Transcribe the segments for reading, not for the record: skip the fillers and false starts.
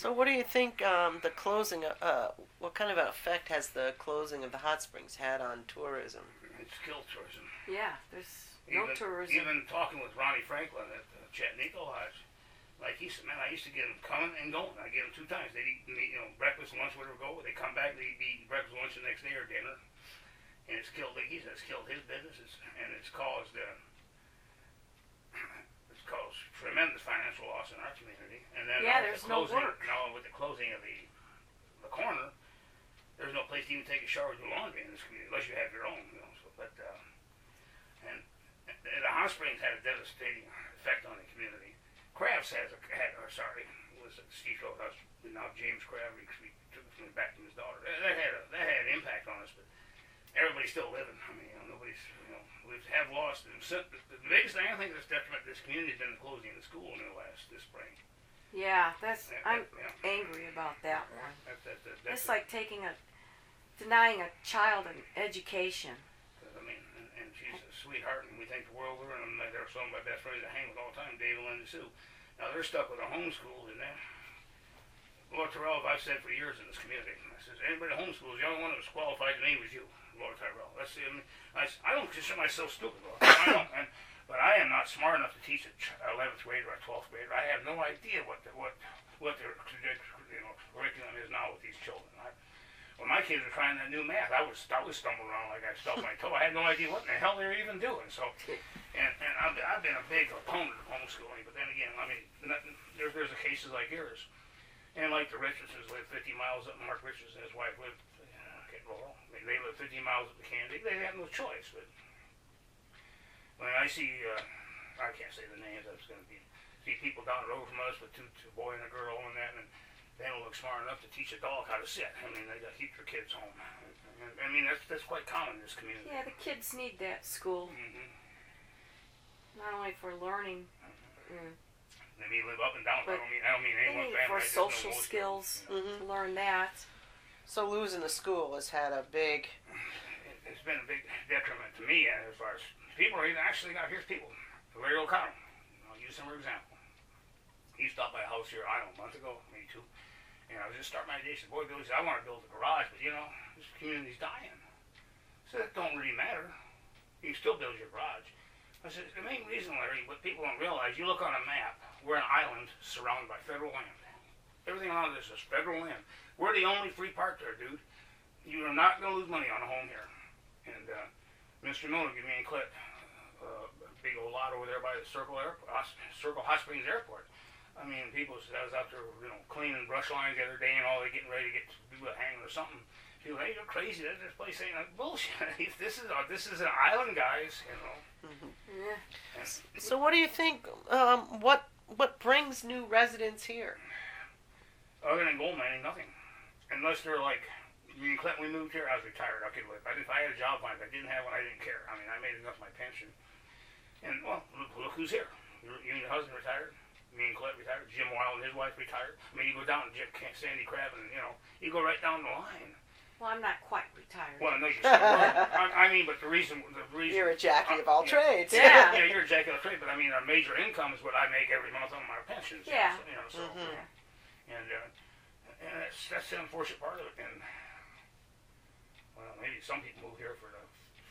So what do you think the closing, what kind of an effect has the closing of the hot springs had on tourism? It's killed tourism. Yeah, there's no tourism. Even talking with Ronnie Franklin at the Chatnico Lodge, like he said, man, I used to get them coming and going. I get them 2 times. They'd eat, breakfast, lunch, whatever go. They come back, they'd eat breakfast, lunch the next day or dinner. And it's killed, like he said, it's killed his business, and it's caused tremendous financial loss in our community. And then there's no work. Now with the closing of the corner, there's no place to even take a shower or do laundry in this community unless you have your own. And the hot springs had a devastating effect on the community. Crafts was at Steve House, now James Crabbe, we took it back from his daughter. That had an impact on us, but everybody's still living. I mean, nobody's, we have lost. The biggest thing I think that's detriment to this community has been the closing of the school this spring. Yeah, I'm angry about that one. It's like denying a child an education. I mean, and she's a sweetheart, and we think the world of her, and they're some of my best friends I hang with all the time, Dave and Linda Sue. Now, they're stuck with a homeschool, and Laura Terrell, I've said for years in this community, I says, anybody that homeschools, the only one that was qualified to me was you, Laura Tyrell. I don't consider myself stupid, Laura. But I am not smart enough to teach an 11th grader or a 12th grader. I have no idea what their curriculum is now with these children. When my kids were trying that new math, I was stumbling around like I stubbed my toe. I had no idea what in the hell they were even doing. So, and I've been a big opponent of homeschooling. But then again, I mean, there's cases like yours, and like the Richardsons live 50 miles up. Mark Richardson and his wife lived. They live 50 miles up the Candy. They have no choice. But when I see, I can't say the names. I was going to see people down the road from us with two boy and a girl and that, and they don't look smart enough to teach a dog how to sit. I mean, they got to keep their kids home. I mean, that's quite common in this community. Yeah, the kids need that school. Mm-hmm. Not only for learning. They may live up and down. I don't mean they need it for social skills. To learn that. So losing the school has had a big... It's been a big detriment to me as far as people are actually got. Here's people. Larry O'Connell. I'll use him for example. He stopped by a house here, I don't know, a month ago, maybe 2. And I was just starting my day. He said, boy, Billy, I want to build a garage, but this community's dying. I said, it don't really matter. You can still build your garage. I said, the main reason, Larry, what people don't realize, you look on a map, we're an island surrounded by federal land. Everything around this is federal land. We're the only free part there, dude. You are not going to lose money on a home here. And Mr. Miller gave me a clip, a big old lot over there by the Circle Hot Springs Airport. I mean, people said I was out there, cleaning brush lines the other day and all, they're getting ready to do a hanging or something. People, hey, you're crazy. This place ain't like bullshit. This is an island, guys. Mm-hmm. Yeah. So what do you think? What brings new residents here? Other than gold mining, nothing. Unless they're like, me and Clinton, we moved here, I was retired. I could live. If I had a job, fine. If I didn't have one, I didn't care. I mean, I made enough of my pension. And, well, look who's here. You and your husband retired. Me and Clinton retired. Jim Weil and his wife retired. I mean, you go down to Sandy Crabbe and, you go right down the line. Well, I'm not quite retired. Well, no, you're still I mean, but the reason... You're a Jackie of all trades. Yeah. Yeah, you're a Jackie of all trades, but I mean, our major income is what I make every month on my pensions. Yeah. And that's the unfortunate part of it. And well, maybe some people move here for the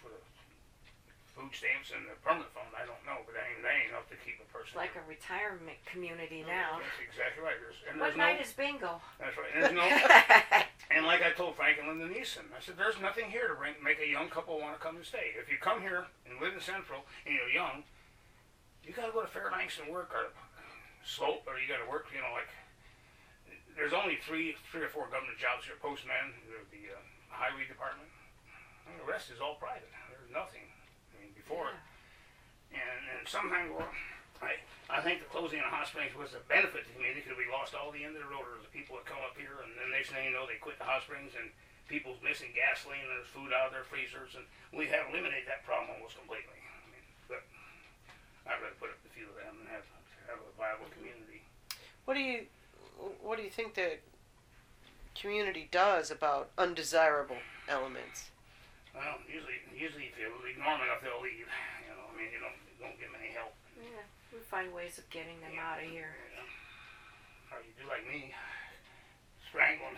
food stamps and the permanent fund. I don't know, but that ain't enough to keep a person. Like a retirement community now. That's exactly right. What night is bingo? That's right. And there's no. And like I told Frank and Linda Neeson, I said, there's nothing here to make a young couple want to come and stay. If you come here and live in Central and you're young, you got to go to Fairbanks and work or Slope, or you got to work, like. There's only three or four government jobs here: postman, the highway department, and the rest is all private. There's nothing. I mean, before, and sometimes, well, I think the closing of hot springs was a benefit to the community because we lost all the end of the roaders, the people that come up here, and then next thing you know, they quit the hot springs, and people's missing gasoline, and there's food out of their freezers, and we have eliminated that problem almost completely. I mean, but I'd rather put up a few of them and have a viable community. What do you think the community does about undesirable elements? Well, usually if you ignore them enough, they'll leave. I mean, you don't give them any help. Yeah, we find ways of getting them out of here. Or you do like me.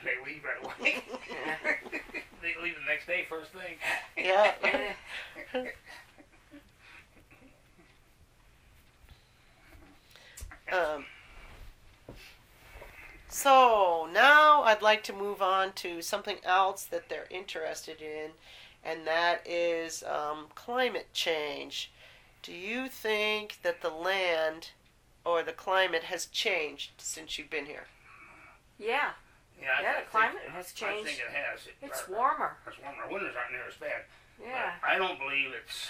they leave right away. They leave the next day, first thing. Yeah. So now I'd like to move on to something else that they're interested in, and that is climate change. Do you think that the land or the climate has changed since you've been here? Yeah. Yeah, the climate has changed. I think it has. It's warmer. It's warmer. Winters aren't near as bad. Yeah. But I don't believe it's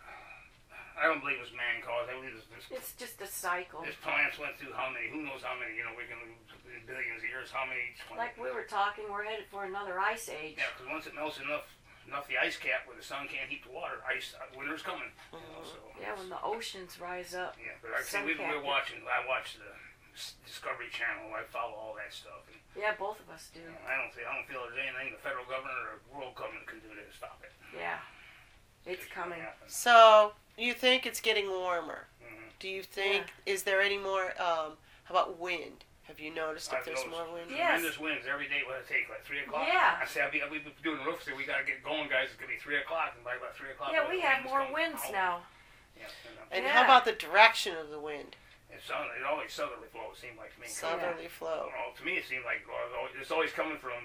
man caused. I believe it's just a cycle. This plants went through who knows how many, we can in billions of years, how many. Like we were talking, we're headed for another ice age. Yeah, because once it melts enough the ice cap where the sun can't heat the water, winter's coming. So yeah, when the oceans rise up. Yeah, but like I say, we're watching. I watch the Discovery Channel. I follow all that stuff. And, yeah, both of us do. I don't feel there's anything the federal government or world government can do to stop it. Yeah, it's coming. So you think it's getting warmer? Mm-hmm. Do you think? Yeah. Is there any more? How about wind? Have you noticed if there's more wind? Yes. Tremendous winds every day. What it take, like 3 o'clock? Yeah. I say we've been doing the roof, so we gotta get going, guys. It's gonna be 3 o'clock, and by about 3 o'clock. Yeah, we have more winds now. Yeah. And how about the direction of the wind? It always southerly flow. It seemed like to me. Southerly flow. Well, to me, it seemed like it's always coming from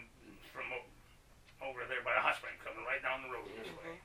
over there by the hot spring, coming right down the road this way.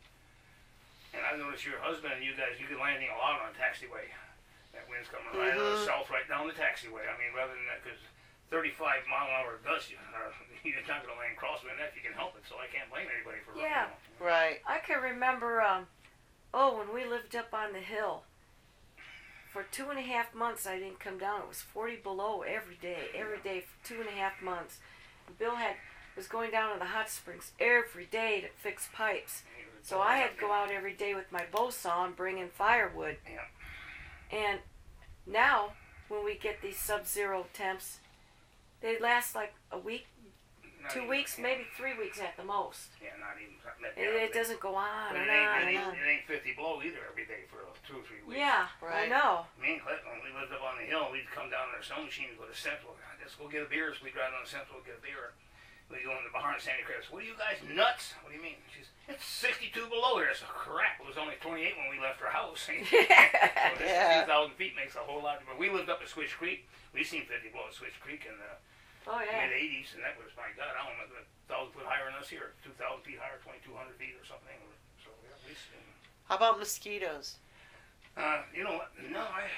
And I noticed your husband and you guys, you can land a lot on a taxiway. That wind's coming right out of the south, right down the taxiway. I mean, rather than that, because 35-mile-an-hour gusts, you're not going to land crosswind if you can help it. So I can't blame anybody for yeah, right. I can remember. When we lived up on the hill. For 2.5 months, I didn't come down. It was 40 below every day for 2.5 months. Bill was going down to the hot springs every day to fix pipes. So I had to go out every day with my bow saw and bring in firewood. Yeah. And now, when we get these sub-zero temps, they last like a week, 2 weeks, maybe 3 weeks at the most. Yeah, not even. It doesn't go on and on. It ain't 50 below either every day for 2 or 3 weeks. Yeah, right. I know. Me and Clint, when we lived up on the hill, we'd come down to our sewing machine and go to Central. Let's go get a beer. So we'd drive down to Central and get a beer. We go in the Bahar and Sandy Crest. What are you guys, nuts? What do you mean? She's, it's 62 below here. I said, crap, it was only 28 when we left our house. So this 2,000 feet makes a whole lot. But we lived up at Switch Creek. We seen 50 below at Switch Creek in the mid-'80s, and that was, my God, I don't know, 1,000 foot higher than us here. 2,000 feet higher, 2,200 feet or something. So, yeah, we seen. How about mosquitoes? You know what? No, I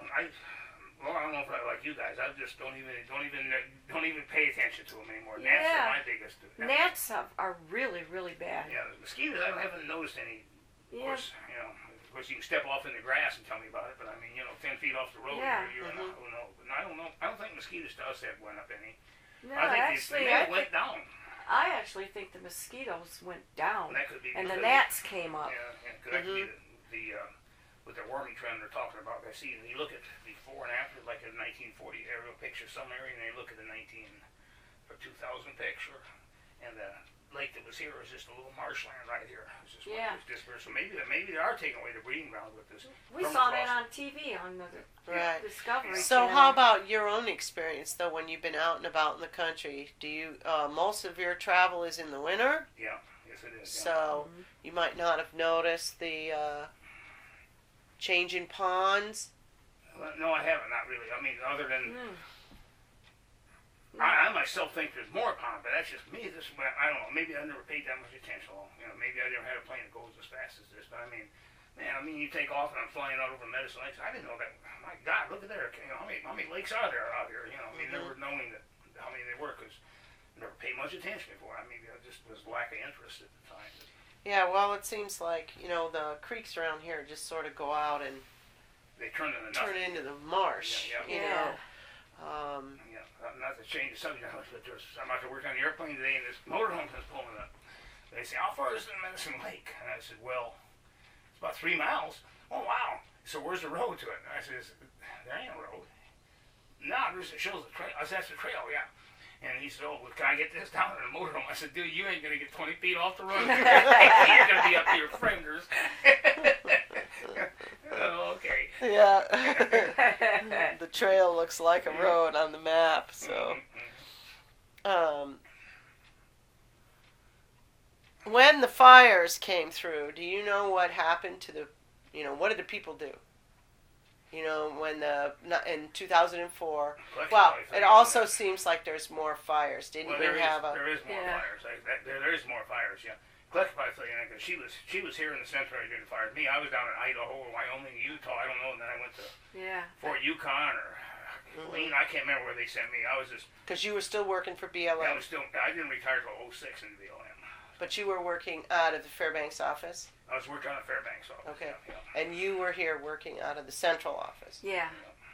don't know if I like you guys. I just don't even pay attention to them anymore. Yeah. Gnats are my biggest. Gnats are really, really bad. Yeah, the mosquitoes, I haven't noticed any. Yeah. Of course, you can step off in the grass and tell me about it, but I mean, 10 feet off the road, you're not, who knows? But I don't know. I don't think mosquitoes to us have went up any. No, I think they went down. I actually think the mosquitoes went down, and that could be and the gnats came up. Yeah, that could be with the warming trend they're talking about. I see, and you look at before and after, like a 1940 aerial picture, some area, and they look at the 2000 picture, and the lake that was here was just a little marshland right here. It was just so maybe they are taking away the breeding ground with this. We saw that on TV on the Discovery So Channel. how about your own experience, though, when you've been out and about in the country? Do you most of your travel is in the winter? Yeah, yes it is. So you might not have noticed the change in ponds. No, I haven't. Not really. I mean, other than I myself think there's more pond, but that's just me. I don't know. Maybe I never paid that much attention. Maybe I never had a plane that goes as fast as this. But I mean, you take off and I'm flying out over Medicine Lakes. I didn't know that. My God, look at there. How many lakes are there out here? Never knowing how many they were, because I never paid much attention before. I mean, it just was lack of interest at the time. Yeah, well, it seems like, the creeks around here just sort of go out and they turn into the marsh. Yeah. Not to change the subject, but I'm out to work on the airplane today, and this motorhome comes pulling up. They say, how far is it to Medicine Lake? And I said, well, it's about 3 miles. Oh, wow. So where's the road to it? And I said, there ain't a road. No, it shows the trail. I said, that's the trail, yeah. And he said, oh, well, can I get this down in the motorhome? I said, dude, you ain't going to get 20 feet off the road. You're going to be up to your fingers. Oh, okay. Yeah. The trail looks like a road on the map, so. when the fires came through, do you know what happened to the, what did the people do? When in 2004. Well, it also seems like there's more fires. Didn't we have a? There is more fires. There is more fires. Yeah. Collective by because she was here in the center during the fires. Me, I was down in Idaho, Wyoming, Utah. I don't know. And then I went to Fort Yukon or Wayne. I can't remember where they sent me. I was just because you were still working for BLM. Yeah, I didn't retire till 06 in BLM. But you were working out of the Fairbanks office? I was working on the Fairbanks office. Okay. Yeah. And you were here working out of the central office? Yeah.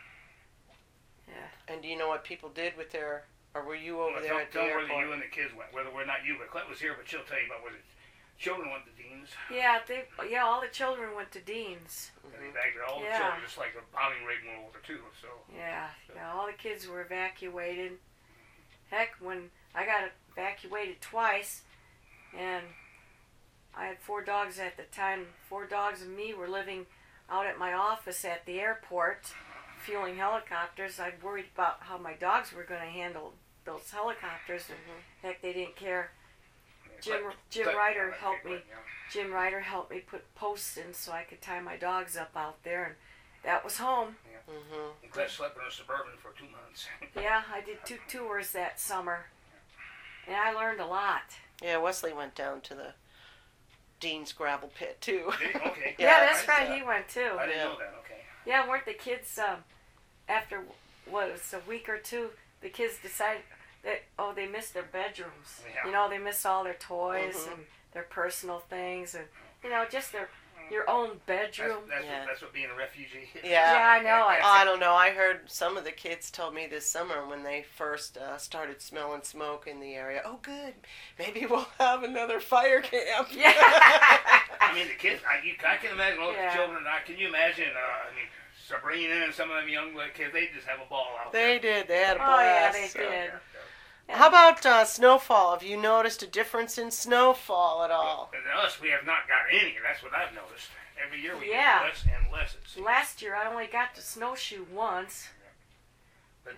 And do you know what people did with their, or were you over there at the airport? airport? Whether you and the kids went, whether we're not you, but Clint was here, but she'll tell you about whether children went to Dean's. Yeah, all the children went to Dean's. And they evacuated all the children, just like the bombing rate in World War II. So. Yeah, all the kids were evacuated. Heck, when I got evacuated twice, and I had 4 dogs at the time. 4 dogs and me were living out at my office at the airport, fueling helicopters. I worried about how my dogs were going to handle those helicopters. Heck, they didn't care. Jim Ryder helped me. Jim Ryder helped me put posts in so I could tie my dogs up out there, and that was home. Yeah. And Clint slept in a Suburban for 2 months. Yeah, I did 2 tours that summer, and I learned a lot. Yeah, Wesley went down to the Dean's gravel pit too. Okay. Yeah, that's right. He went too. I didn't know that. Okay. Yeah, weren't the kids after what it was a week or two? The kids decided that they missed their bedrooms. Yeah. They missed all their toys and their personal things, and just your own bedroom. That's what being a refugee is. Yeah, I know. I don't know. I heard some of the kids told me this summer when they first started smelling smoke in the area. Oh, good. Maybe we'll have another fire camp. Yeah. I mean, the kids. I can imagine all the children. Can you imagine? Sabrina and some of them young kids. They just have a ball out there. They did. They had a blast. Oh yeah, they did. How about snowfall? Have you noticed a difference in snowfall at all? And us, we have not got any. That's what I've noticed. Every year we get less and less. It seems. Last year I only got to snowshoe once. But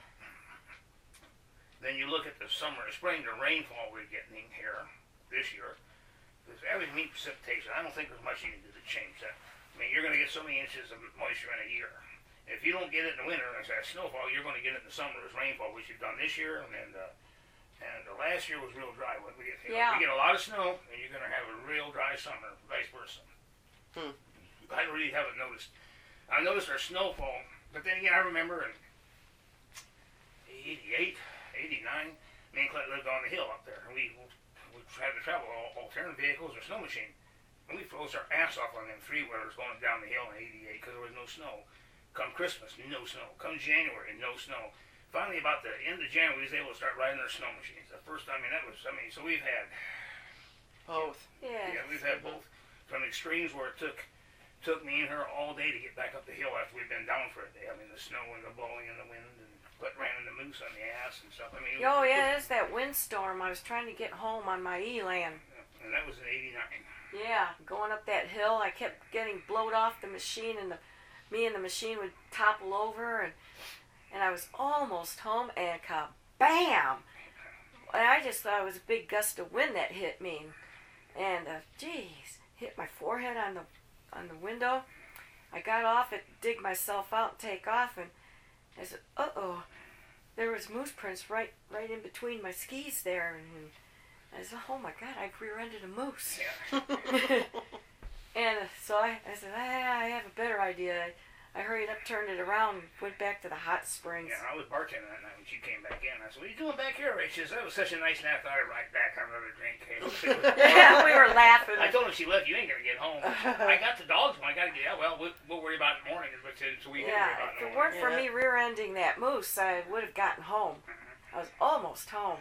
then you look at the spring, the rainfall we're getting here this year. There's average mean precipitation. I don't think there's much you can do to change that. I mean, you're going to get so many inches of moisture in a year. If you don't get it in the winter, as that snowfall, you're going to get it in the summer as rainfall, which you've done this year, and the last year was real dry. We get a lot of snow, and you're going to have a real dry summer, vice versa. I really haven't noticed. I noticed our snowfall, but then again, I remember in 88, 89, me and Clint lived on the hill up there, and we had to travel alternative vehicles or snow machine, and we froze our ass off on them 3-wheelers going down the hill in 88 because there was no snow. Come Christmas, no snow. Come January, no snow. Finally, about the end of January, we was able to start riding our snow machines. The first time, so we've had both. Yeah, we've had both. From extremes where it took me and her all day to get back up the hill after we'd been down for a day. I mean, the snow and the blowing and the wind, and ran into moose on the ass and stuff. I mean, there's that windstorm. I was trying to get home on my Elan. And that was in 89. Yeah, going up that hill, I kept getting blowed off the machine, and me and the machine would topple over, and I was almost home, and kabam! And I just thought it was a big gust of wind that hit me, and hit my forehead on the window. I got off it, dig myself out, and take off, and I said, there was moose prints right in between my skis there, and I said, oh my God, I rear-ended a moose. Yeah. And so I said, I have a better idea. I hurried up, turned it around, and went back to the hot springs. Yeah, I was bartending that night when she came back in. I said, what are you doing back here, Ray? She said, that was such a nice night. I thought I'd right back, have another drink. Yeah, we were laughing. I told her she left, you ain't going to get home. I got the dogs when I got to get out. Well, we'll worry about it in the morning. So we didn't worry about it. If it weren't for me rear-ending that moose, I would have gotten home. I was almost home.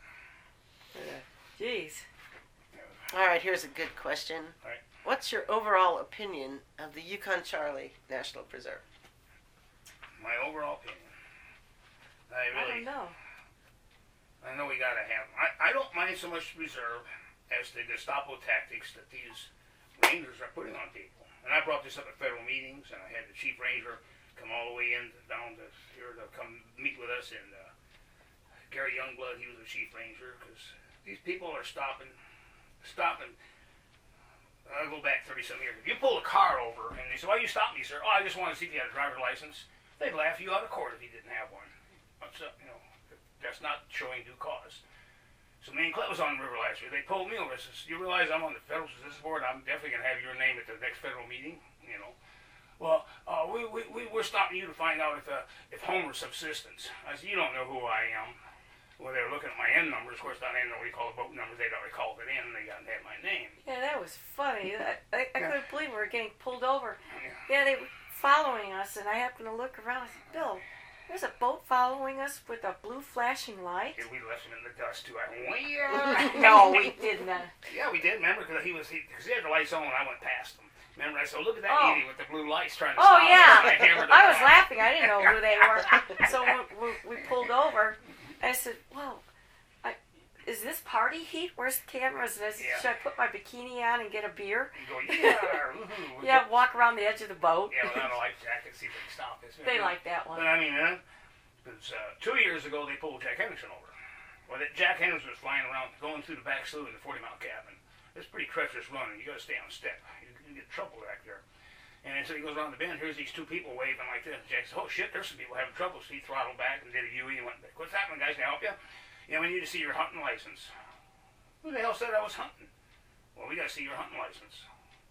Jeez. All right, here's a good question. All right. What's your overall opinion of the Yukon-Charlie National Preserve? My overall opinion. I don't know. I know we gotta have. I don't mind so much reserve as the Gestapo tactics that these rangers are putting on people. And I brought this up at federal meetings, and I had the chief ranger come all the way down to here to come meet with us in Gary Youngblood, he was the chief ranger, because these people are stopping. I'll go back 30-some years. If you pull a car over and they say, "Why you stopped me, sir?" "Oh, I just wanted to see if you had a driver's license." They'd laugh you out of court if you didn't have one. What's up? That's not showing due cause. So me and Clint was on the river last year. They pulled me over. I says, "You realize I'm on the Federal Statistics Board? I'm definitely going to have your name at the next federal meeting." Well, we're stopping you to find out if Homer's subsistence. I said, "You don't know who I am." Well, they were looking at my N numbers. Of course, I didn't know what you call the boat numbers. They'd already called it in, and they got had my name. Yeah, that was funny. I couldn't believe we were getting pulled over. Yeah, they were following us, and I happened to look around. I said, "Bill, there's a boat following us with a blue flashing light." Yeah, we left him in the dust, too. I went, "Well, yeah." No, we didn't. Yeah, we did. Remember, because he had the lights on when I went past him. Remember, I said, "Look at that idiot with the blue lights trying to stop us." Yeah. I was car. laughing. I didn't know who they were. So we pulled over. I said, "Well, is this party heat? Where's the cameras? Should I put my bikini on and get a beer?" You go, "Yeah, woohoo." Yeah, walk around the edge of the boat. Yeah, without a life jacket, see if they can stop us. They like that one. But I mean, because 2 years ago they pulled Jack Henderson over. Well, Jack Henderson was flying around, going through the back slough in the 40-mile cabin. It's pretty treacherous running. You got to stay on step. You get trouble back there. And so he goes around the bend. Here's these two people waving like this. Jack says, "Oh shit, there's some people having trouble." So he throttled back and did a UE and went, "What's happening, guys? Can I help you?" "Yeah, we need to see your hunting license." "Who the hell said I was hunting?" "Well, we got to see your hunting license."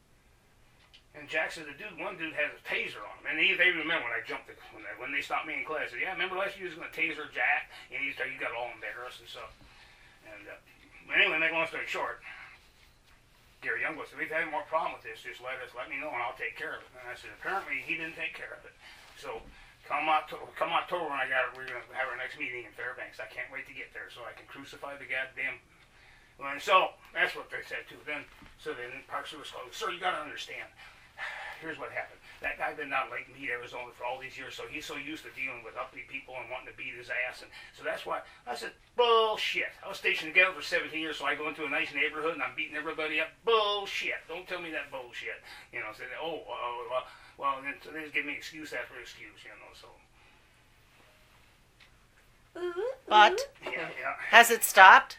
And Jack said, one dude has a taser on him. And they remember when I jumped, when they stopped me in class. I said, "Yeah, remember last year you was going to taser Jack?" And he got all embarrassed and stuff. And anyway, make a long story short, Gary Youngblood said, "We've had more problem with this. Just let me know and I'll take care of it." And I said, apparently he didn't take care of it. So come October when we're going to have our next meeting in Fairbanks. I can't wait to get there so I can crucify the goddamn. And so that's what they said too. Then Park Service called, "Sir, you got to understand. Here's what happened. That guy been down Lake Mead, Arizona for all these years, so he's so used to dealing with uppity people and wanting to beat his ass. And so that's why." I said, "Bullshit. I was stationed together for 17 years, so I go into a nice neighborhood and I'm beating everybody up. Bullshit. Don't tell me that bullshit." Said, well, then so they just give me excuse after excuse, so. But Yeah. has it stopped?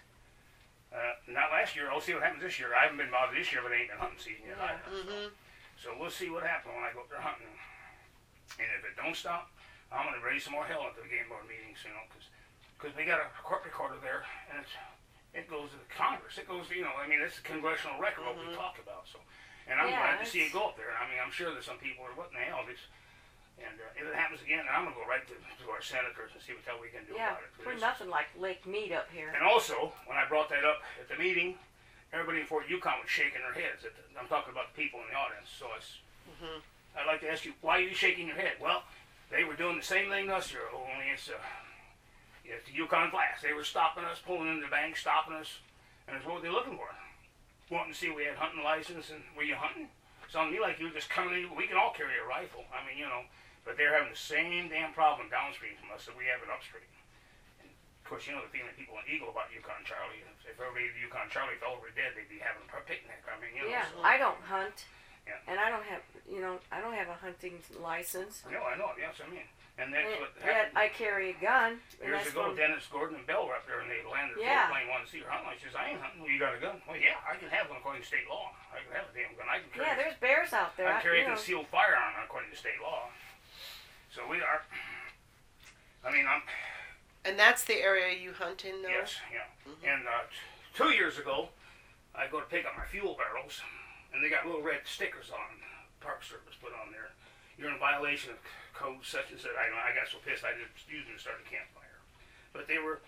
Not last year. I'll see what happens this year. I haven't been bothered this year, but it ain't been hunting season yet. Mm-hmm. So we'll see what happens when I go up there hunting. And if it don't stop, I'm going to raise some more hell at the game board meetings, because we got a court recorder there, and it goes to the Congress. It goes to, it's a congressional record what we talk about. So, and I'm glad to see it go up there. I mean, I'm sure there's some people are, "What in the hell?" And if it happens again, I'm going to go right to our senators and see what the hell we can do about it. We're nothing like Lake Mead up here. And also, when I brought that up at the meeting, everybody in Fort Yukon was shaking their heads. I'm talking about the people in the audience. So I'd like to ask you, why are you shaking your head? Well, they were doing the same thing to us here, only it's the Yukon Flats. They were stopping us, pulling into the bank, stopping us, and that's what they're looking for. Wanting to see if we had hunting license, and were you hunting? Sounded to me like you were just coming in. We can all carry a rifle. I mean, but they're having the same damn problem downstream from us that we have it upstream. Of course, the feeling people in Eagle about Yukon Charlie. If everybody at Yukon Charlie fell over dead, they'd be having a picnic. I mean, So. I don't hunt. Yeah. And I don't have, I don't have a hunting license. No, I know. Yes, I mean. And that's what happened. Yet I carry a gun. Years ago, Dennis Gordon and Bell were up there, and they landed the plane, wanted to see your hunting license. "I ain't hunting." "Well, you got a gun?" "Well, yeah, I can have one according to state law. I can have a damn gun. I can carry." Yeah, there's bears out there. I carry a concealed firearm according to state law. So we are. I mean, And that's the area you hunt in, though? Yes, yeah. Mm-hmm. And 2 years ago, I go to pick up my fuel barrels, and they got little red stickers on. Park Service put on there. "You're in violation of code such and such." I got so pissed I just used them to start a campfire. But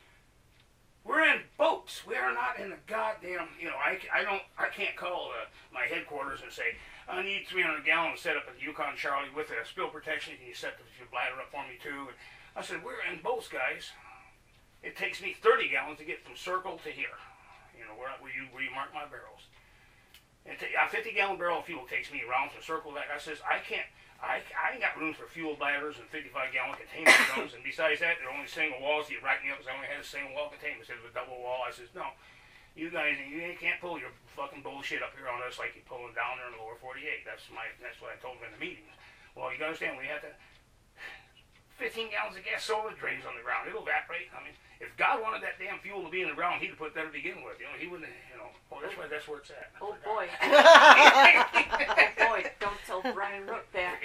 we're in boats. We are not in a goddamn. I can't call my headquarters and say, "I need 300 gallons set up at the Yukon Charlie with a spill protection. Can you set your bladder up for me too?" And I said, "We're in boats, guys. It takes me 30 gallons to get from Circle to here. Where you mark my barrels. A 50-gallon barrel of fuel takes me around from Circle back." I says, I ain't got room for fuel bladders and 55-gallon containment drums. And besides that, they're only single walls. You rack me up because I only had a single wall containment instead of a double wall. I says, "No, you guys, you can't pull your fucking bullshit up here on us like you're pulling down there in the lower 48. That's what I told them in the meetings. Well, you gotta understand, we have to 15 gallons of gas soda drains on the ground. It'll evaporate. I mean, if God wanted that damn fuel to be in the ground, he'd have put that to begin with. You know, he wouldn't. You know, that's why that's where it's at. Oh boy. Oh boy, don't tell Brian Rook that.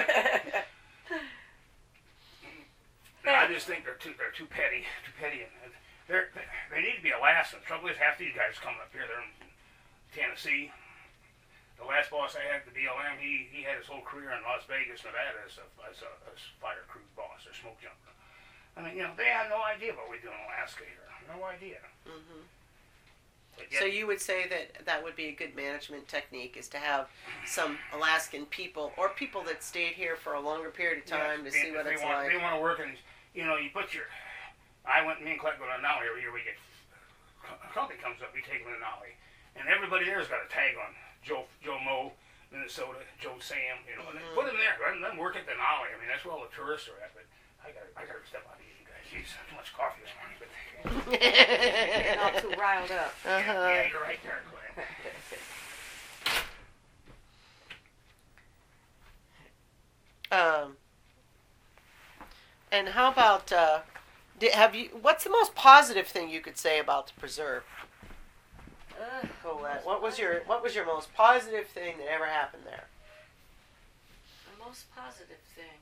I just think they're too petty, and they need to be Alaskan. The trouble is, half these guys coming up here, they're in Tennessee. The last boss I had at the BLM, he had his whole career in Las Vegas, Nevada, as a fire crew boss or smoke jumper. I mean, you know, they have no idea what we do in Alaska here. No idea. Mm-hmm. Yet, So you would say that would be a good management technique, is to have some Alaskan people or people that stayed here for a longer period of time to see what it's like. They want to work in, you know, you put your. Me and Clark go to Denali every year. We get a company comes up, we take them to Denali, and everybody there's got a tag on Joe Mo, Minnesota, Joe Sam. You know, and put them there. Let them work at Denali. I mean, that's where all the tourists are at. But I gotta step out of eating, guys. Jeez, too much coffee this morning. But Getting all too riled up. yeah, you're right there, Glenn. And how about what's the most positive thing you could say about the preserve? Colette, what was your most positive thing that ever happened there? The most positive thing.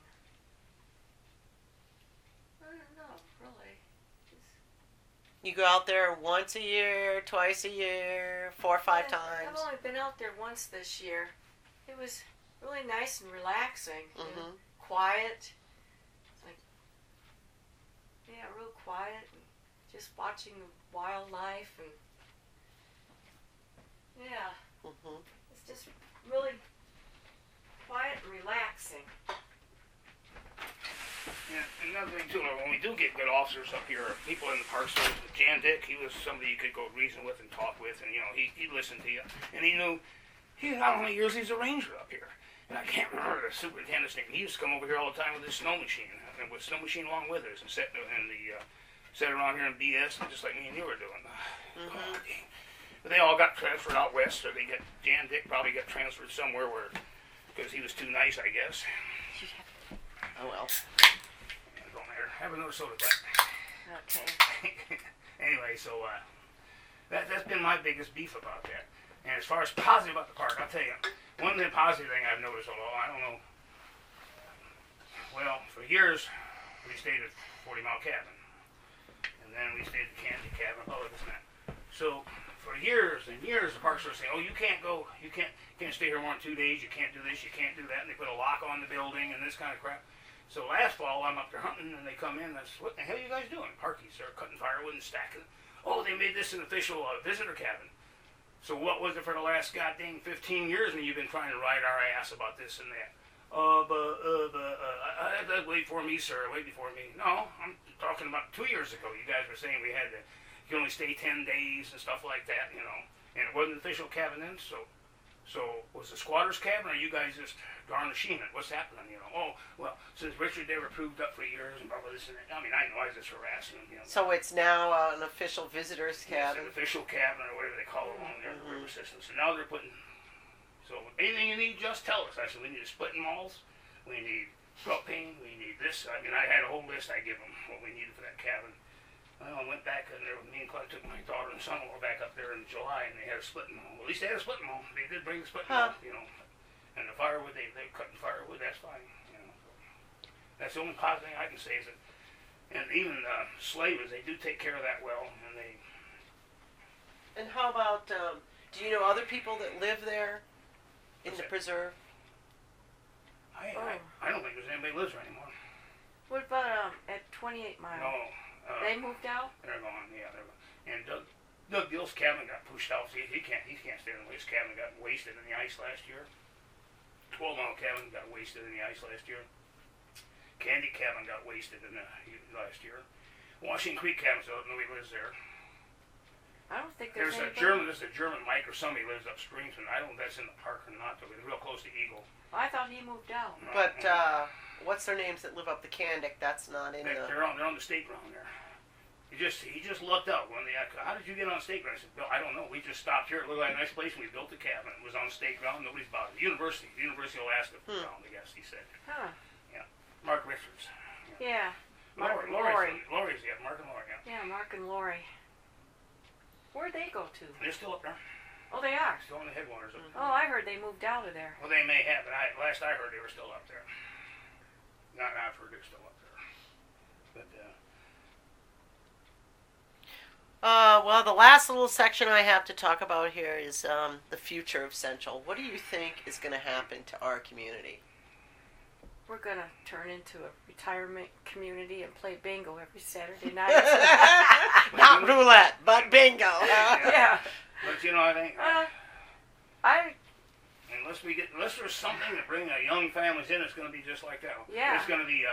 I don't know, really. You go out there once a year, twice a year, 4 or 5 times. I've only been out there once this year. It was really nice and relaxing. You know, quiet. It's like, yeah, real quiet. And just watching the wildlife and yeah. It's just really quiet and relaxing. Yeah, another thing too, when we do get good officers up here, people in the park service, Jan Dick, he was somebody you could go reason with and talk with, and you know, he'd listen to you, and he knew, how many years he's a ranger up here, and I can't remember the superintendent's name. He used to come over here all the time with his snow machine, and with snow machine along with us, and sit around here and BS, and just like me and you were doing. God, but they all got transferred out west, or Jan Dick probably got transferred somewhere because he was too nice, I guess. Oh well. Don't matter. Have another soda, but. Okay. Anyway, so that's been my biggest beef about that. And as far as positive about the park, I'll tell you, one of the positive thing I've noticed, although I don't know, well, for years we stayed at 40 Mile Cabin, and then we stayed at the Candy Cabin, all of this and that. So for years and years, the park service saying, "Oh, you can't go, you can't stay here more than 2 days, you can't do this, you can't do that," and they put a lock on the building and this kind of crap. So last fall, I'm up there hunting, and they come in, and I said, "What the hell are you guys doing?" Parkies, they're cutting firewood and stacking it. "Oh, they made this an official visitor cabin." So what was it for the last goddamn 15 years when you've been trying to ride our ass about this and that? Wait for me, sir, wait before me. No, I'm talking about 2 years ago. You guys were saying we had to, you can only stay 10 days and stuff like that, you know. And it wasn't an official cabin then, so was the squatter's cabin, or you guys just garnishing it? What's happening, you know? Oh, well, since Richard never proved up for years and blah, blah, this and that. I mean, I know I was just harassing him, you know. So it's now an official visitor's cabin? It's an official cabin, or whatever they call it along there in the river system. So now they're putting, so anything you need, just tell us. I said, we need splitting malls, we need propane, we need this. I mean, I had a whole list I give them, what we needed for that cabin. Well, I went back in there with me and Clark, took my daughter and son-in-law back up there in July, and they had a splitting mall. At least they had a splitting mall. They did bring the splitting mall, you know. And the firewood, they cutting firewood, that's fine, you know. So that's the only positive thing I can say is that, and even slavers, they do take care of that well, and they. And how about, do you know other people that live there in the preserve? I don't think there's anybody lives there anymore. What about at 28 Mile? No. They moved out? They're gone, yeah, they're gone. And Doug Gill's cabin got pushed out. See, he can't stay in his cabin got wasted in the ice last year. 12 Mile Cabin got wasted in the ice last year. Candy Cabin got wasted in the last year. Washington Creek Cabin, so nobody lives there. I don't think there's a German Mike or somebody lives upstream, and I don't know if that's in the park or not, though. It's real close to Eagle. I thought he moved out. No, But what's their names that live up the Candic? That's not in the. They're on the state ground there. He just lucked out one day. How did you get on state ground? I said, Bill, I don't know. We just stopped here. It looked like a nice place. We built a cabin. It was on state ground. Nobody's bothered. University of Alaska ground, I guess he said. Huh. Yeah. Mark Richards. Yeah. Lori's, yeah. Mark and Lori, yeah. Yeah, Mark and Lori. Where'd they go to? They're still up there. Oh, they are. Still in the headwaters up there. Oh, I heard they moved out of there. Well, they may have, but last I heard they were still up there. Not I've heard they're still up there. But, well, the last little section I have to talk about here is the future of Central. What do you think is going to happen to our community? We're going to turn into a retirement community and play bingo every Saturday night. Not roulette, but bingo. Yeah. But you know, I think I unless there's something to bring young families in, it's going to be just like that. Yeah. It's going to be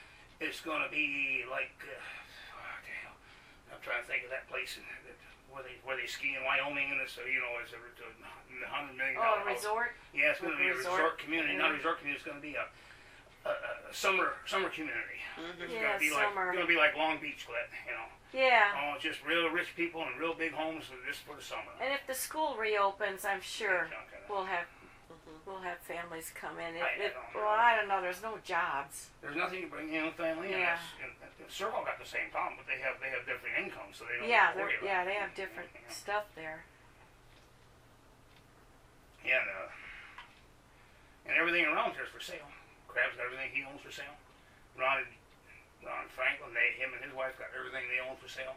like I'm trying to think of that place where they ski in Wyoming, and it's it's a $100 million Oh, a house. resort? Yeah, it's going to be a resort community. Yeah. Not a resort community. It's going to be a summer community. Mm-hmm. It's Yeah, going to be like Long Beach, Yeah. Oh, just real rich people and real big homes just for the summer. And if the school reopens, I'm sure Yeah, we'll have families come in. I I don't know. There's no jobs. There's nothing to bring in a family. Yeah. And Circle got the same problem, but they have different incomes, so they don't Yeah, worry about it. they have different stuff there. Yeah, and everything around here is for sale. Crab's got everything he owns for sale. Ron Franklin, him and his wife got everything they own for sale.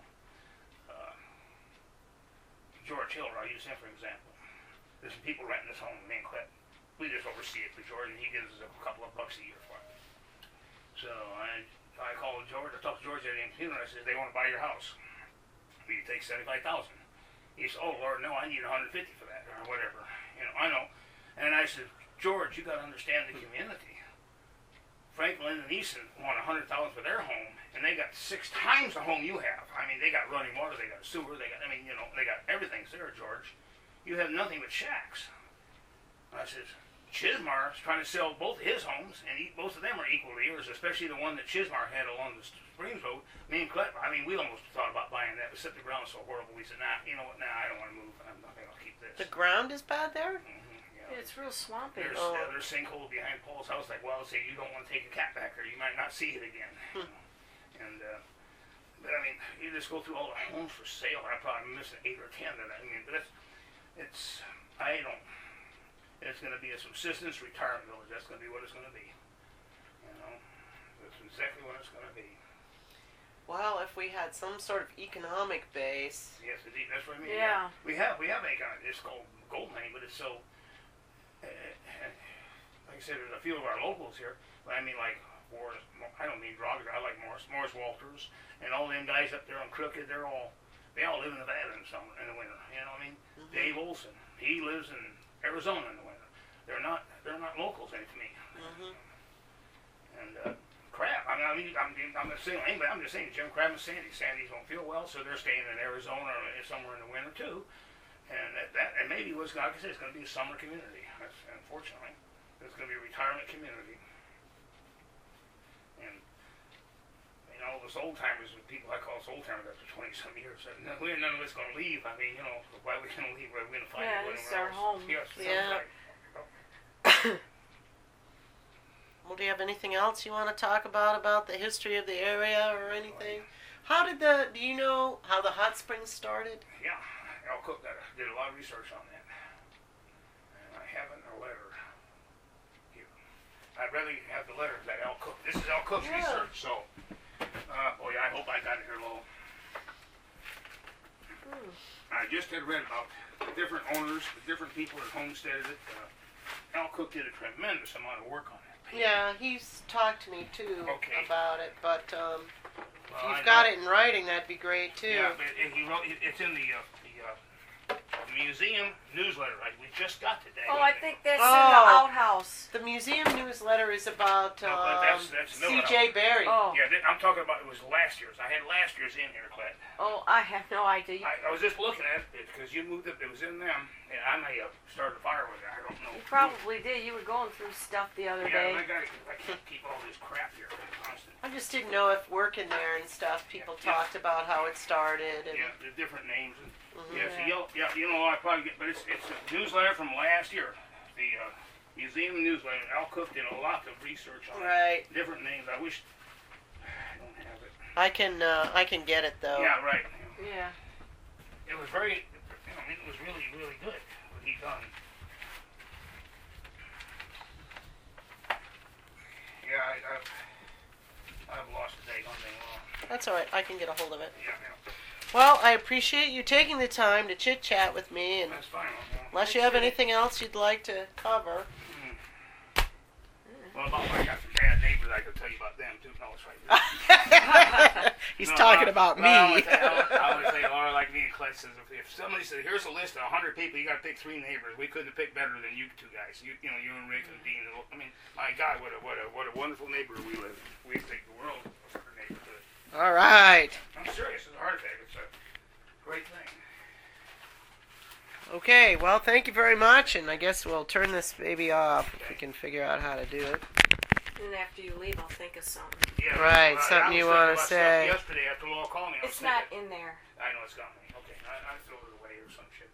George Hill, I'll use him for example. There's some people renting this home in Main Clip. We just oversee it for George, and he gives us a couple of bucks a year for it. So I called George. I talked to George at the computer, and I said, they want to buy your house. Will you take $75,000? He said, oh Lord, no, I need $150 for that, or whatever. I know. And I said, George, you got to understand the community. Franklin and Easton want $100,000 for their home, and they got 6 times the home you have. I mean, they got running water, they got sewer, they got everything's there, George. You have nothing but shacks. I said, Chismar's trying to sell both his homes, and both of them are equally yours, especially the one that Chismar had along the Springs Road. Me and Clett, we almost thought about buying that, but set the ground so horrible. We said, nah, you know what? Nah, I don't want to move. I'm not going to keep this. The ground is bad there? Yeah. It's real swampy. There's sinkhole behind Paul's house. Like, well, say you don't want to take a cat back there, you might not see it again. And but you just go through all the homes for sale. I'm probably missing 8 or 10. But it's going to be a subsistence retirement village. That's going to be what it's going to be. That's exactly what it's going to be. Well, if we had some sort of economic base. Yes, indeed. That's what I mean. Yeah. We have economic. It's called gold mining, but it's so. Like I said, there's a few of our locals here. But like Morris. I don't mean Droger. I like Morris Walters, and all them guys up there on Crooked. They all live in Nevada in the winter. You know what I mean? Mm-hmm. Dave Olson. He lives in Arizona in the winter. They're not locals to me. Mm-hmm. And Crab. I'm not saying anybody. I'm just saying Jim Crab and Sandy. Sandy's don't feel well, so they're staying in Arizona or somewhere in the winter too. And and maybe like I said, it's going to be a summer community. Unfortunately, it's going to be a retirement community. And those old timers, people I call us old timers after 20-some years, none of us going to leave. Why are we going to leave? We're going to find Yeah, it's our home. Yes, Yeah. Well, do you have anything else you want to talk about the history of the area or anything? Do you know how the hot springs started? Yeah, Al Cook did a lot of research on that. And I haven't a letter here. I'd rather have the letter that Al Cook. This is Al Cook's research, so. I hope I got it here low. I just had read about the different owners, the different people that homesteaded it. Al Cook did a tremendous amount of work on that. Yeah, he's talked to me too about it, but if you've got it in writing, that'd be great too. Yeah, but he wrote. It's in the museum newsletter. We just got today. Oh, I think that's in the outhouse. The museum newsletter is about that's C.J. Berry. Oh. Yeah, I'm talking about it was last year's. I had last year's in here, Clett. Oh, I have no idea. I was just looking at it because you moved it. It was in them, and I may have started a fire with it. I don't know. You probably did. You were going through stuff the other day. Yeah, I can't keep all this crap here constant. I just didn't know if working there and stuff, people talked about how it started. And, yeah, the different names. And, I probably get, but it's a newsletter from last year. The museum newsletter. Al Cook did a lot of research on it. Right. Different names. I wish I don't have it. I can get it though. Yeah, right. Yeah. It was very, it was really, really good what he done. Yeah, I've lost the day on thing long. That's all right. I can get a hold of it. Yeah, Well, I appreciate you taking the time to chit chat with me, and that's fine. unless you have anything else you'd like to cover. Well, about I got some bad neighbors, I could tell you about them too. No, it's right. He's talking about me. I would say, or like me and Clint says, if somebody said, here's a list of 100 people, you got to pick 3 neighbors. We couldn't have picked better than you two guys. You and Rick and Dean. I mean, my God, what a wonderful neighborhood we live in. We think the world of our neighborhood. All right. I'm serious. It's a hard thing. It's a great thing. Okay, well, thank you very much, and I guess we'll turn this baby off if we can figure out how to do it. And after you leave, I'll think of something. Yeah, Right, well, something I was you thinking wanna about say. stuff yesterday after Law called me. I was It's not thinking, in there. I know it's gone. Okay, I threw it away or some shit.